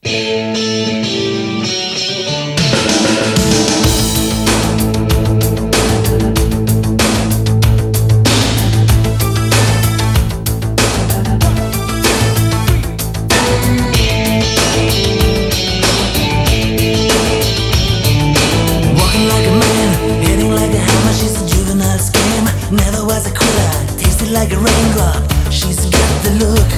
Never was a quitter, tasted like a raindrop. She's got the look,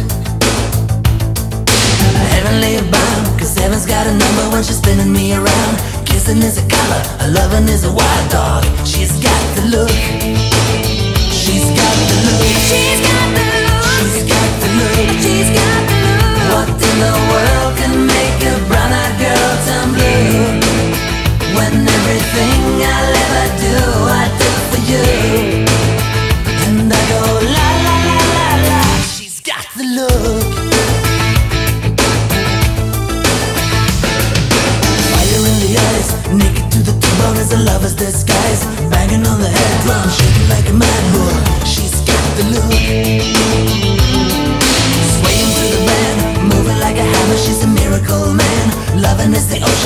heavenly bound, 'cause heaven's got a number when she's spinning me around. Kissing is a color, a loving is a wild dog. She's got the look, she's got the look, she's got the look, she's got the look, she's got the look. What in the world can make a brown-eyed girl turn blue? When everything I'll ever do, I do for you. And I go la la la la la. She's got the look. Fire in the eyes, naked to the bone as a lover's disguise. Banging on the head drum, shaking like a mad bull. She's got the look. Swaying through the band, moving like a hammer. She's a miracle man. Loving is the ocean.